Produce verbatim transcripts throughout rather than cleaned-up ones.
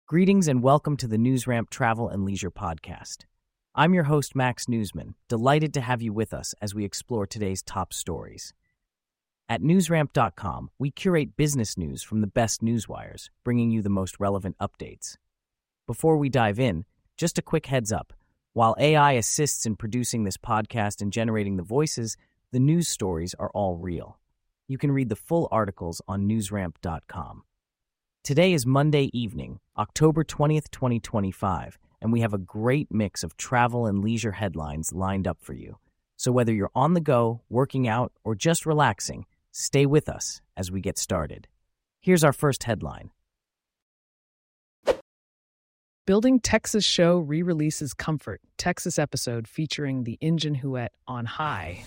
Greetings and welcome to the NewsRamp Travel and Leisure Podcast. I'm your host, Max Newsman, delighted to have you with us as we explore today's top stories. At newsramp dot com, we curate business news from the best newswires, bringing you the most relevant updates. Before we dive in, just a quick heads up. While A I assists in producing this podcast and generating the voices, the news stories are all real. You can read the full articles on newsramp dot com. Today is Monday evening, October twentieth, twenty twenty-five, and we have a great mix of travel and leisure headlines lined up for you. So whether you're on the go, working out, or just relaxing, stay with us as we get started. Here's our first headline. Building Texas show re-releases Comfort, Texas episode featuring the Ingenuette on High.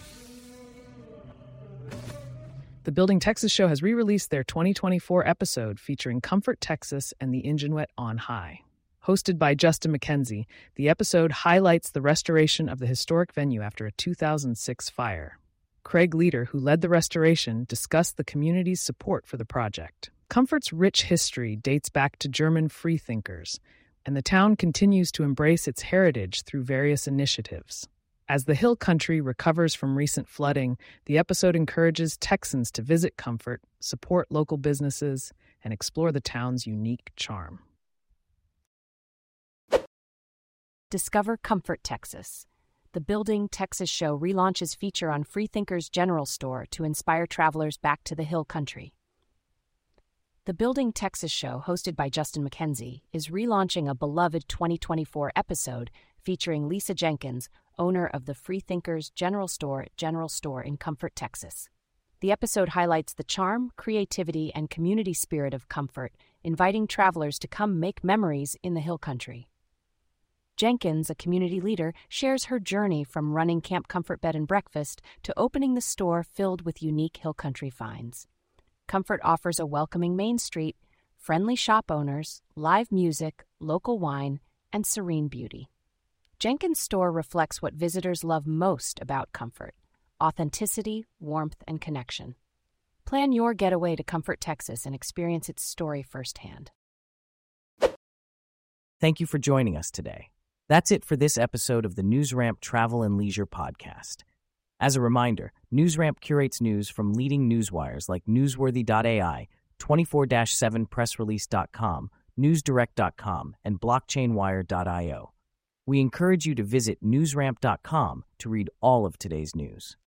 The Building Texas show has re-released their twenty twenty-four episode featuring Comfort, Texas and the Ingenuette on High. Hosted by Justin McKenzie, the episode highlights the restoration of the historic venue after a two thousand six fire. Craig Leader, who led the restoration, discussed the community's support for the project. Comfort's rich history dates back to German freethinkers, and the town continues to embrace its heritage through various initiatives. As the Hill Country recovers from recent flooding, the episode encourages Texans to visit Comfort, support local businesses, and explore the town's unique charm. Discover Comfort, Texas. The Building Texas show relaunches feature on Freethinkers General Store to inspire travelers back to the Hill Country. The Building Texas show, hosted by Justin McKenzie, is relaunching a beloved twenty twenty-four episode featuring Lisa Jenkins, owner of the Freethinkers General Store General Store in Comfort, Texas. The episode highlights the charm, creativity, and community spirit of Comfort, inviting travelers to come make memories in the Hill Country. Jenkins, a community leader, shares her journey from running Camp Comfort Bed and Breakfast to opening the store filled with unique Hill Country finds. Comfort offers a welcoming main street, friendly shop owners, live music, local wine, and serene beauty. Jenkins' store reflects what visitors love most about Comfort: authenticity, warmth, and connection. Plan your getaway to Comfort, Texas, and experience its story firsthand. Thank you for joining us today. That's it for this episode of the NewsRamp Travel and Leisure Podcast. As a reminder, NewsRamp curates news from leading newswires like newsworthy dot A I, twenty-four seven press release dot com, newsdirect dot com, and blockchain wire dot io. We encourage you to visit newsramp dot com to read all of today's news.